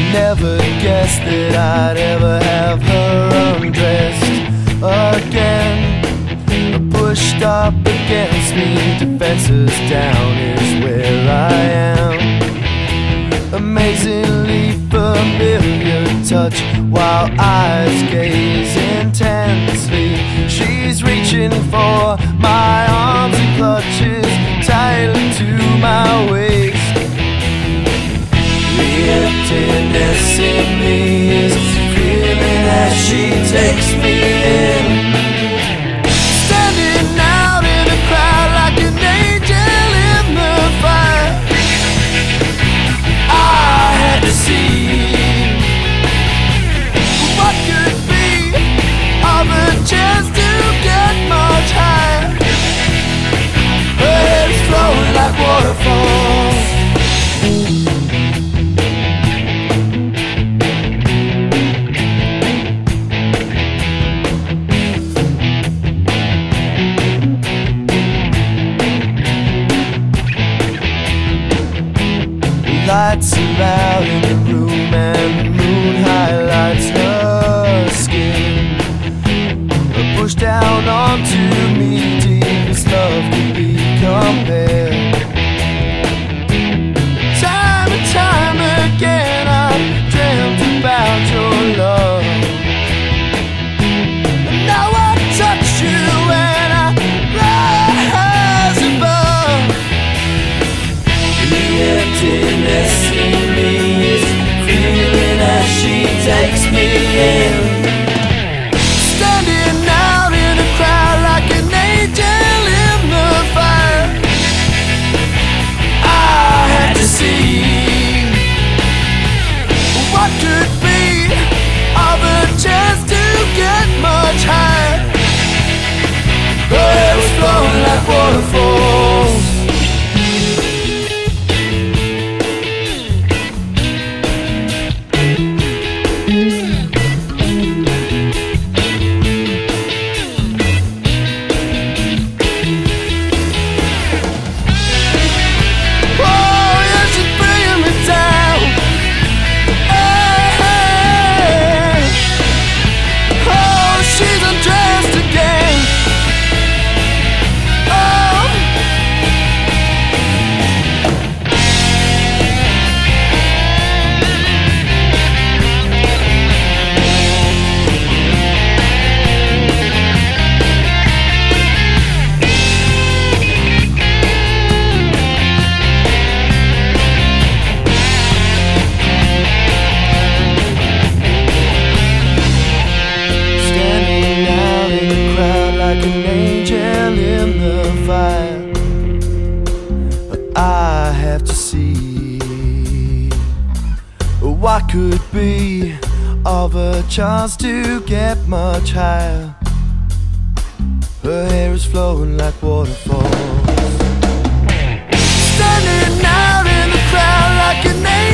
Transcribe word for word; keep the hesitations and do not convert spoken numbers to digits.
Never guessed that I'd ever have her undressed again. Pushed up against me, defenses down is where I am. Amazingly familiar touch while eyes gaze intensely. She's reaching for my arms and clutches tightly to my waist. The emptiness in me is feeling as she takes me in. Standing out in the crowd like an angel in the fire. I had to see what could be of a chance to get much higher. Her head's flowing like waterfalls. Lights are out in the room and the moon highlights her skin. Pushed down onto me, deepest love could be compared. Time and time again I've dreamt about your love. And now I touch you and I rise above. The emptiness in me is feeling as she takes me in. Standing out in a crowd like an angel in the fire. I had to see what could be of a chance to get much higher. Her hair was flowing like waterfalls. Like an angel in the fire, but I have to see what could be of a chance to get much higher. Her hair is flowing like waterfalls. Standing out in the crowd like an angel.